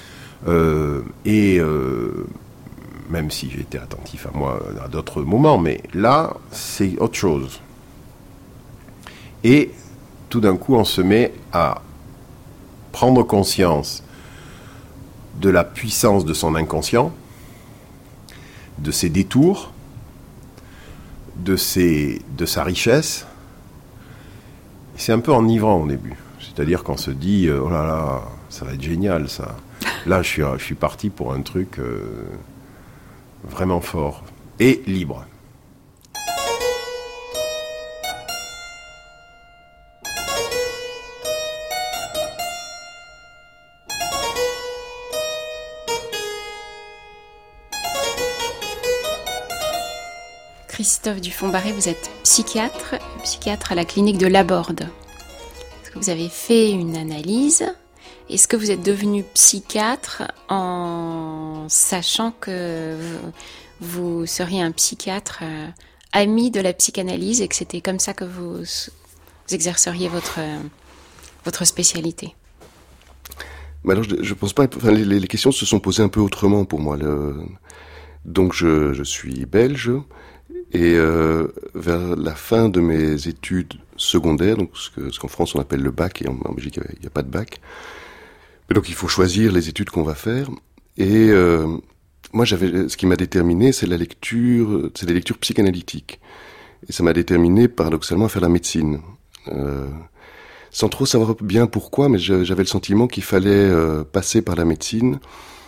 Même si j'ai été attentif à moi à d'autres moments, mais là, c'est autre chose. Et tout d'un coup, on se met à prendre conscience de la puissance de son inconscient, de ses détours, de sa richesse. C'est un peu enivrant au début. C'est-à-dire qu'on se dit, oh là là, ça va être génial, ça. Là, je suis parti pour un truc vraiment fort et libre. Christophe Dufond-Barré, vous êtes psychiatre à la clinique de Laborde. Est-ce que vous avez fait une analyse ? Est-ce que vous êtes devenu psychiatre en sachant que vous seriez un psychiatre ami de la psychanalyse et que c'était comme ça que vous exerceriez votre spécialité ? Alors, je pense pas. Enfin, les questions se sont posées un peu autrement pour moi. Donc, je suis belge et vers la fin de mes études secondaires, donc ce qu'en France on appelle le bac, et en Belgique il n'y a pas de bac. Et donc il faut choisir les études qu'on va faire. Et moi, ce qui m'a déterminé, c'est les lectures psychanalytiques. Et ça m'a déterminé, paradoxalement, à faire la médecine. sans trop savoir bien pourquoi, mais j'avais le sentiment qu'il fallait passer par la médecine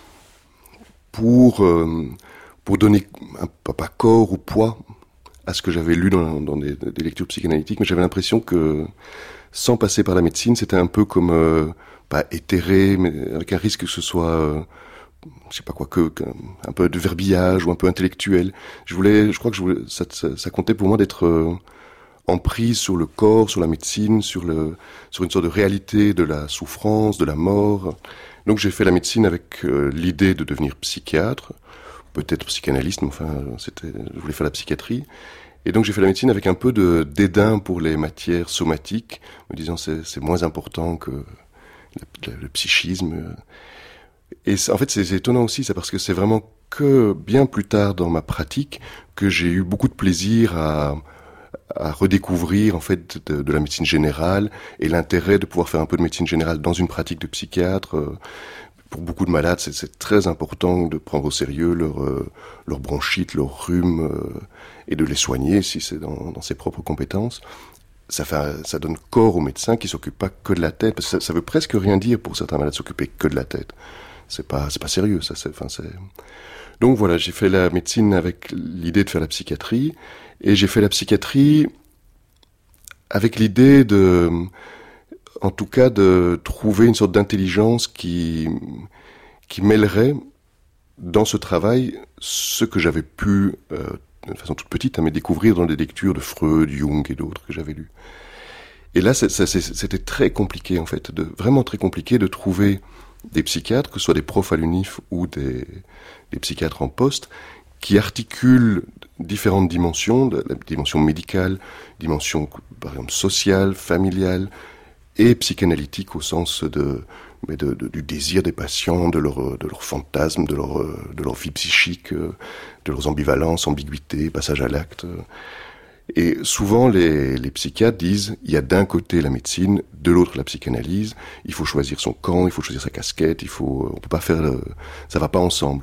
pour donner pas corps ou poids à ce que j'avais lu dans des lectures psychanalytiques, mais j'avais l'impression que sans passer par la médecine, c'était un peu comme pas éthéré, mais avec un risque que ce soit je sais pas quoi, un peu de verbillage ou un peu intellectuel. Je crois que ça comptait pour moi d'être en prise sur le corps, sur la médecine, sur une sorte de réalité de la souffrance, de la mort. Donc j'ai fait la médecine avec l'idée de devenir psychiatre, peut-être psychanalyste, mais enfin, je voulais faire la psychiatrie. Et donc j'ai fait la médecine avec un peu de dédain pour les matières somatiques, me disant c'est moins important que le psychisme. Et en fait c'est étonnant aussi, ça, parce que c'est vraiment que bien plus tard dans ma pratique que j'ai eu beaucoup de plaisir à redécouvrir en fait de la médecine générale et l'intérêt de pouvoir faire un peu de médecine générale dans une pratique de psychiatre. Pour beaucoup de malades, c'est très important de prendre au sérieux leur bronchite, leur rhume, et de les soigner si c'est dans ses propres compétences. Ça donne corps au médecin qui s'occupe pas que de la tête, parce que ça veut presque rien dire pour certains malades s'occuper que de la tête. C'est pas sérieux, ça. Donc voilà, j'ai fait la médecine avec l'idée de faire la psychiatrie, et j'ai fait la psychiatrie avec l'idée en tout cas de trouver une sorte d'intelligence qui mêlerait dans ce travail ce que j'avais pu, de façon toute petite, mais découvrir dans des lectures de Freud, Jung et d'autres que j'avais lues. Et là, c'était très compliqué, en fait, vraiment très compliqué de trouver des psychiatres, que ce soit des profs à l'UNIF ou des psychiatres en poste, qui articulent différentes dimensions, la dimension médicale, dimension, par exemple, sociale, familiale, et psychanalytique au sens du désir des patients, de leurs fantasmes, de leur vie psychique, de leurs ambivalences, ambiguïtés, passage à l'acte. Et souvent, les psychiatres disent, il y a d'un côté la médecine, de l'autre la psychanalyse, il faut choisir son camp, il faut choisir sa casquette, on peut pas faire ça va pas ensemble.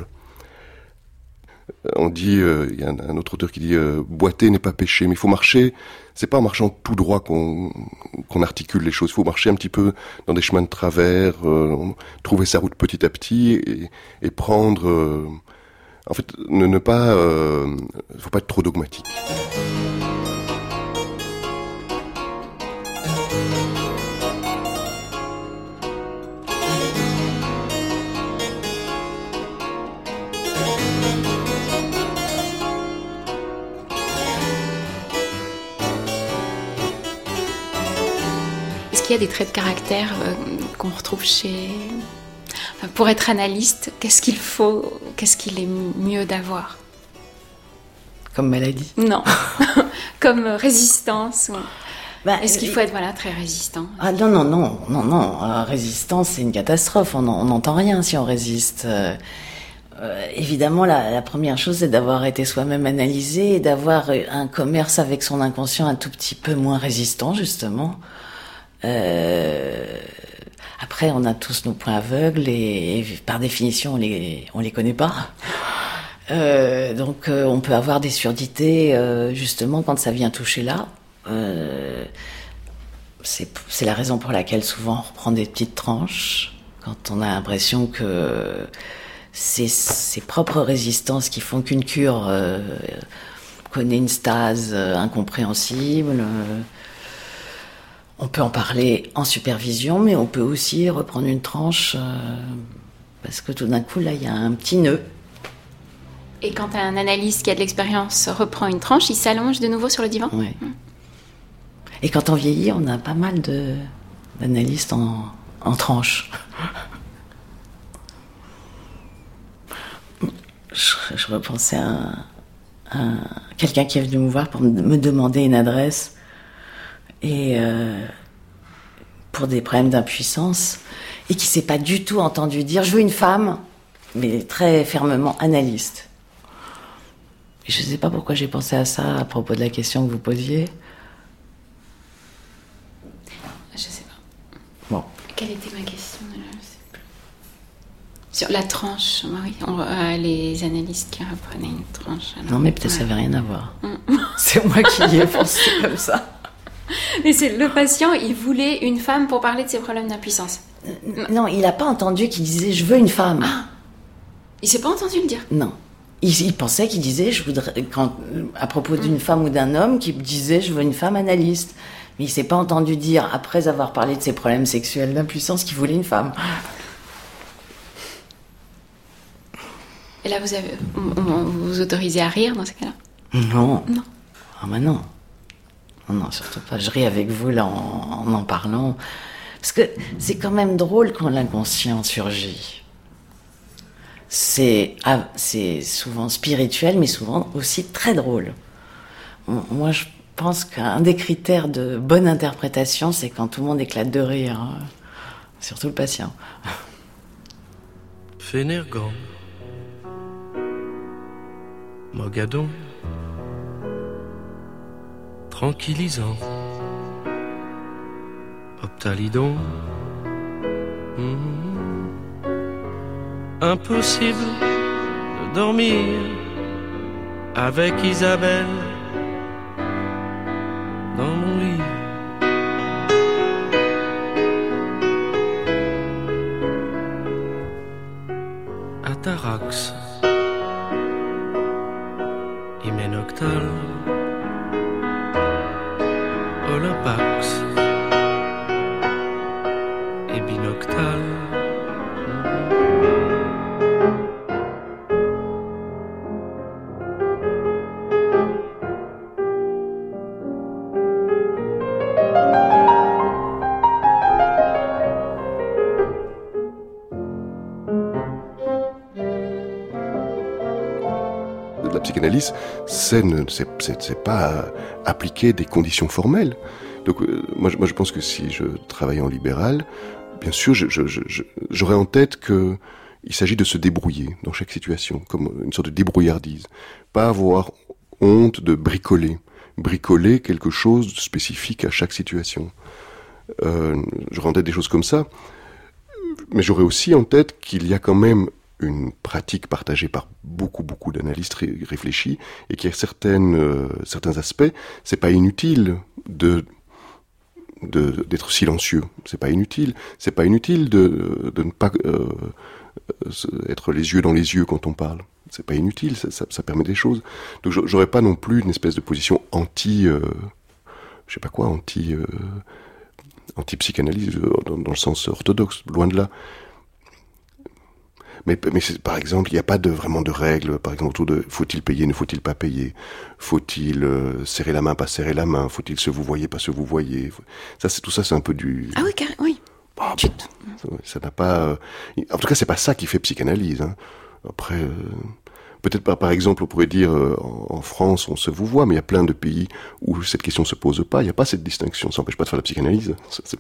On dit, il y a un autre auteur qui dit, boiter n'est pas pécher, mais il faut marcher, c'est pas en marchant tout droit qu'on articule les choses, il faut marcher un petit peu dans des chemins de travers, trouver sa route petit à petit et prendre, en fait, ne pas, faut pas être trop dogmatique. Est-ce qu'il y a des traits de caractère qu'on retrouve chez... Enfin, pour être analyste, qu'est-ce qu'il faut, qu'est-ce qu'il est mieux d'avoir? Comme maladie? Non. Comme résistance est-ce qu'il faut être très résistant? Ah non. Résistant, c'est une catastrophe. On n'entend rien si on résiste. Évidemment, la première chose, c'est d'avoir été soi-même analysé et d'avoir un commerce avec son inconscient un tout petit peu moins résistant, justement. Après, on a tous nos points aveugles et par définition, on les connaît pas. Donc, on peut avoir des surdités, justement, quand ça vient toucher là. C'est la raison pour laquelle souvent on reprend des petites tranches quand on a l'impression que c'est ses propres résistances qui font qu'une cure connaît une stase incompréhensible. On peut en parler en supervision, mais on peut aussi reprendre une tranche parce que tout d'un coup, là, il y a un petit nœud. Et quand un analyste qui a de l'expérience reprend une tranche, il s'allonge de nouveau sur le divan? Oui. Et quand on vieillit, on a pas mal d'analystes en tranche. Je repensais à quelqu'un qui est venu me voir pour me demander une adresse et pour des problèmes d'impuissance et qui s'est pas du tout entendu dire « je veux une femme », mais très fermement analyste. Et je sais pas pourquoi j'ai pensé à ça à propos de la question que vous posiez. Je sais pas. Bon. Quelle était ma question? Je sais plus. Sur la tranche, oui. Les analystes qui reprenaient une tranche. Non, mais peut-être ça n'avait rien à voir. C'est moi qui y ai pensé comme ça. Mais c'est le patient, il voulait une femme pour parler de ses problèmes d'impuissance. Non, il n'a pas entendu qu'il disait « je veux une femme ». Il s'est pas entendu le dire. Non. Il pensait qu'il disait, à propos d'une femme ou d'un homme, qu'il disait, je veux une femme analyste. Mais il s'est pas entendu dire, après avoir parlé de ses problèmes sexuels d'impuissance, qu'il voulait une femme. Et là, on vous autorisez à rire dans ce cas-là? Non. Non. Ah bah non. Non, surtout pas. Je ris avec vous, là, en parlant. Parce que c'est quand même drôle quand l'inconscient surgit. C'est souvent spirituel, mais souvent aussi très drôle. Moi, je pense qu'un des critères de bonne interprétation, c'est quand tout le monde éclate de rire. Hein. Surtout le patient. Fénergan, Mogadon, tranquillisant, Optalidon. Impossible de dormir avec Isabelle dans mon lit. Atarax, Hyménoctal, Olympax et Binoctal. La psychanalyse, c'est pas appliquer des conditions formelles. Donc, moi, je pense que si je travaillais en libéral, bien sûr, j'aurais en tête que il s'agit de se débrouiller dans chaque situation, comme une sorte de débrouillardise. Pas avoir honte de bricoler quelque chose de spécifique à chaque situation. J'aurais en tête des choses comme ça, mais j'aurais aussi en tête qu'il y a quand même une pratique partagée par beaucoup d'analystes réfléchis, et qu'il y a certains aspects, c'est pas inutile d'être silencieux, c'est pas inutile de ne pas être les yeux dans les yeux quand on parle, c'est pas inutile, ça permet des choses. Donc j'aurais pas non plus une espèce de position anti psychanalyse dans le sens orthodoxe, loin de là. Mais par exemple, il n'y a pas vraiment de règles, par exemple, autour de faut-il payer, ne faut-il pas payer, faut-il serrer la main, pas serrer la main, faut-il se vouvoyer, pas se vouvoyer. Tout ça, c'est un peu du... Ah oui, oui. Ça n'a pas... En tout cas, c'est pas ça qui fait psychanalyse. Hein. Après, peut-être pas, par exemple, on pourrait dire, en France, on se vouvoie, mais il y a plein de pays où cette question se pose pas, il n'y a pas cette distinction, ça n'empêche pas de faire la psychanalyse.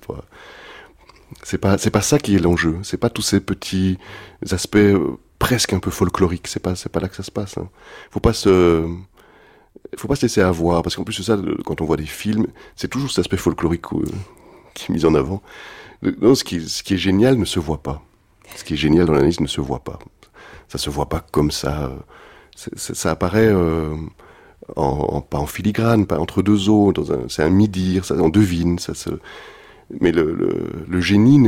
C'est pas ça qui est l'enjeu. C'est pas tous ces petits aspects presque un peu folkloriques. C'est pas là que ça se passe. Hein. Faut pas se laisser avoir, parce qu'en plus de ça, quand on voit des films, c'est toujours cet aspect folklorique qui est mis en avant. Non, ce qui est génial ne se voit pas. Ce qui est génial dans l'analyse ne se voit pas. Ça se voit pas comme ça. Ça apparaît pas en filigrane, pas entre deux eaux. C'est un mi-dire. Ça, on devine. Mais le génie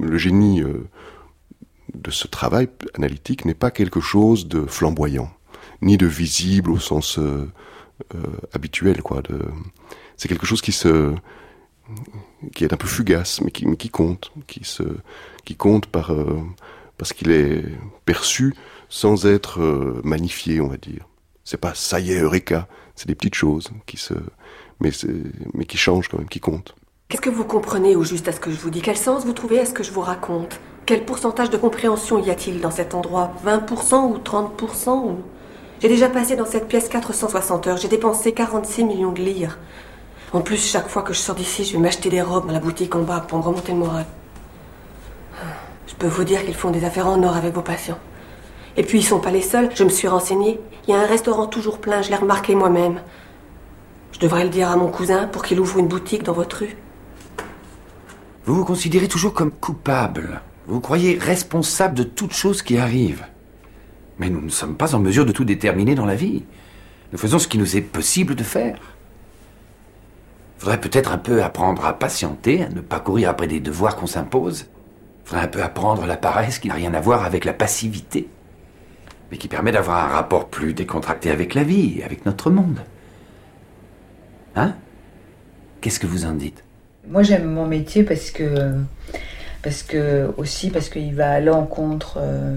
de ce travail analytique n'est pas quelque chose de flamboyant, ni de visible au sens habituel, quoi. C'est quelque chose qui est un peu fugace, mais qui compte, qui compte parce qu'il est perçu sans être magnifié, on va dire. C'est pas ça y est, Eureka, c'est des petites choses mais qui changent quand même, qui comptent. Qu'est-ce que vous comprenez au juste à ce que je vous dis? Quel sens vous trouvez à ce que je vous raconte? Quel pourcentage de compréhension y a-t-il dans cet endroit? 20% ou 30% J'ai déjà passé dans cette pièce 460 heures. J'ai dépensé 46 millions de lire. En plus, chaque fois que je sors d'ici, je vais m'acheter des robes dans la boutique en bas pour me remonter le moral. Je peux vous dire qu'ils font des affaires en or avec vos patients. Et puis, ils sont pas les seuls. Je me suis renseignée. Il y a un restaurant toujours plein. Je l'ai remarqué moi-même. Je devrais le dire à mon cousin pour qu'il ouvre une boutique dans votre rue. Vous vous considérez toujours comme coupable. Vous vous croyez responsable de toute chose qui arrive. Mais nous ne sommes pas en mesure de tout déterminer dans la vie. Nous faisons ce qui nous est possible de faire. Faudrait peut-être un peu apprendre à patienter, à ne pas courir après des devoirs qu'on s'impose. Faudrait un peu apprendre la paresse qui n'a rien à voir avec la passivité, mais qui permet d'avoir un rapport plus décontracté avec la vie et avec notre monde. Hein? Qu'est-ce que vous en dites? Moi, j'aime mon métier parce que qu'il va à l'encontre.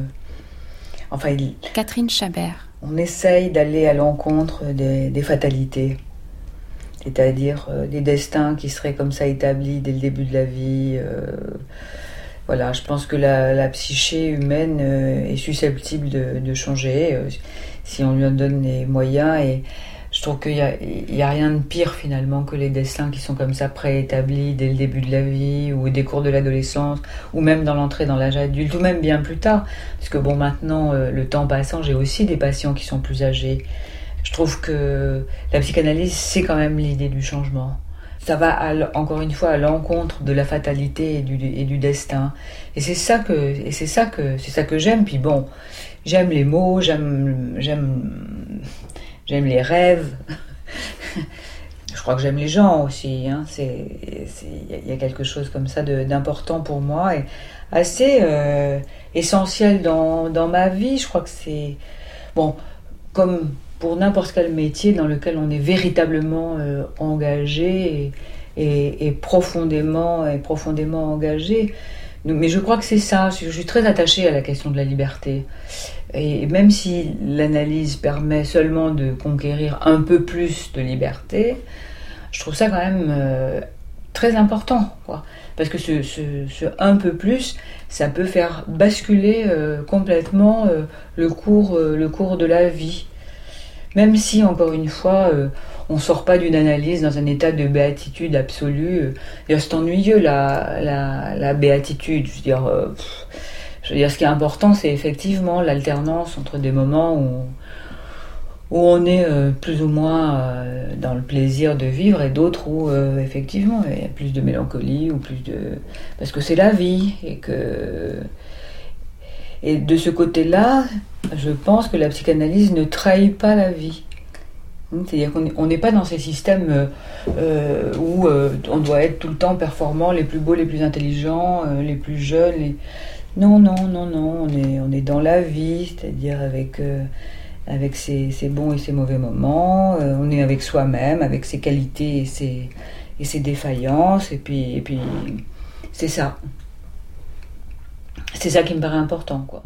Catherine Chabert. On essaye d'aller à l'encontre des fatalités, c'est-à-dire des destins qui seraient comme ça établis dès le début de la vie. Voilà, je pense que la psyché humaine est susceptible de changer si on lui en donne les moyens. Et je trouve qu'il y a rien de pire finalement que les destins qui sont comme ça préétablis dès le début de la vie ou des cours de l'adolescence ou même dans l'entrée dans l'âge adulte ou même bien plus tard. Parce que bon, maintenant, le temps passant, j'ai aussi des patients qui sont plus âgés. Je trouve que la psychanalyse, c'est quand même l'idée du changement. Ça va encore une fois à l'encontre de la fatalité et du destin. Et c'est ça que j'aime. Puis bon, j'aime les mots, j'aime les rêves. Je crois que j'aime les gens aussi. Hein. Il y a quelque chose comme ça d'important pour moi et assez essentiel dans ma vie. Je crois que c'est bon, comme pour n'importe quel métier dans lequel on est véritablement engagé et profondément engagé. Mais je crois que c'est ça. Je suis très attachée à la question de la liberté. Et même si l'analyse permet seulement de conquérir un peu plus de liberté, je trouve ça quand même très important, quoi. Parce que ce un peu plus, ça peut faire basculer complètement le cours de la vie. Même si, encore une fois, on ne sort pas d'une analyse dans un état de béatitude absolue. C'est ennuyeux, la béatitude. Je veux dire, ce qui est important, c'est effectivement l'alternance entre des moments où on est plus ou moins dans le plaisir de vivre et d'autres où, effectivement, il y a plus de mélancolie ou plus de... Parce que c'est la vie Et de ce côté-là, je pense que la psychanalyse ne trahit pas la vie. C'est-à-dire qu'on n'est pas dans ces systèmes où on doit être tout le temps performant, les plus beaux, les plus intelligents, les plus jeunes. Non, on est dans la vie, c'est-à-dire avec ses bons et ses mauvais moments. On est avec soi-même, avec ses qualités et ses défaillances. Et puis c'est ça. C'est ça qui me paraît important, quoi.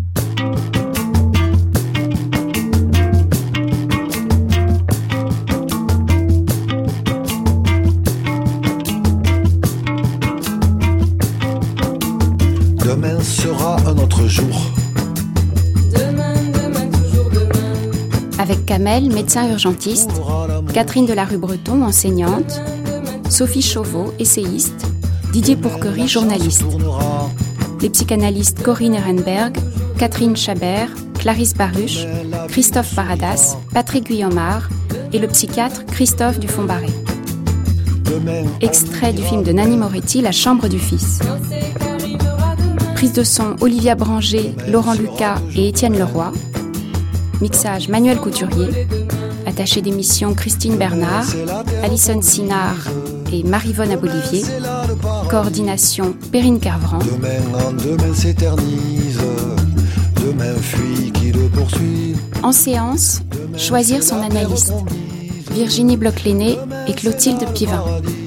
Demain sera un autre jour. Demain, toujours demain. Avec Kamel, médecin urgentiste, Catherine Delarue-Breton, enseignante, Sophie Chauveau, essayiste, Didier Pourquerie, journaliste. Les psychanalystes Corinne Ehrenberg, Catherine Chabert, Clarisse Baruch, Christophe Paradas, Patrick Guillaumard et le psychiatre Christophe Dufond-Barré. Extrait du film de Nanni Moretti, La chambre du fils. Prise de son Olivia Branger, Laurent Lucas et Étienne Leroy. Mixage Manuel Couturier. Attaché d'émission Christine Bernard, Alison Sinard et Marie-Vonne Abolivier. Coordination Perrine Carvran. Demain s'éternise, demain fuit qui le poursuit. En séance, choisir son analyste. Virginie Bloch-Lenné et Clotilde Pivin.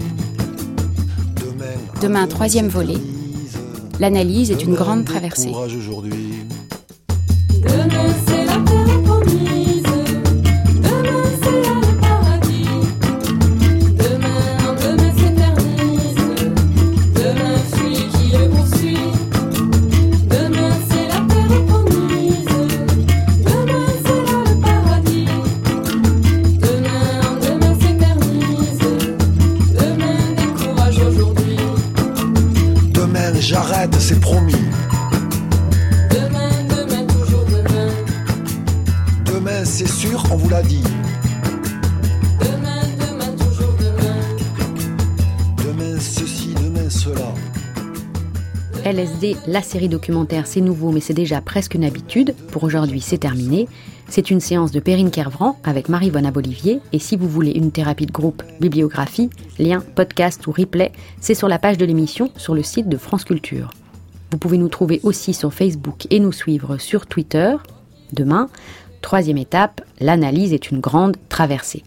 Demain, 3e volet. L'analyse est une grande traversée. Demain, c'est la terre promise. Demain, c'est là le paradis. Demain s'éternise. Demain fuit qui le poursuit. Demain, c'est la terre promise. Demain, c'est là le paradis. Demain s'éternise. Demain, décourage aujourd'hui. Demain, j'arrête, c'est promis. Demain, toujours demain. Demain, c'est sûr, on vous l'a dit. Demain, toujours demain. Demain, ceci, demain, cela. LSD, la série documentaire, c'est nouveau, mais c'est déjà presque une habitude. Pour aujourd'hui, c'est terminé. C'est une séance de Perrine Kervran avec Marie-Vonne Abolivier. Et si vous voulez une thérapie de groupe, bibliographie, lien, podcast ou replay, c'est sur la page de l'émission sur le site de France Culture. Vous pouvez nous trouver aussi sur Facebook et nous suivre sur Twitter. Demain, 3e étape, l'analyse est une grande traversée.